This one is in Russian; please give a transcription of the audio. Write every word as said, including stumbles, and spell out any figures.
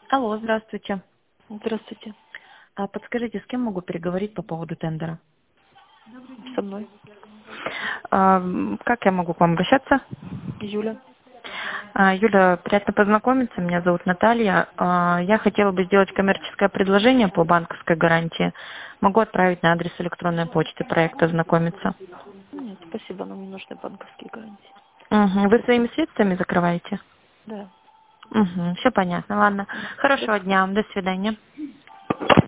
Алло, здравствуйте. Здравствуйте. А подскажите, с кем могу переговорить по поводу тендера? Со мной. А, м, как я могу к вам обращаться? Юля. А, Юля, приятно познакомиться. Меня зовут Наталья. А, я хотела бы сделать коммерческое предложение по банковской гарантии. Могу отправить на адрес электронной почты проекта «Ознакомиться». Нет, спасибо, нам не нужны банковские гарантии. Мгм. Вы своими Спасибо. средствами закрываете? Да. Угу, все понятно. Ладно. М, До Хорошего дня. До свидания.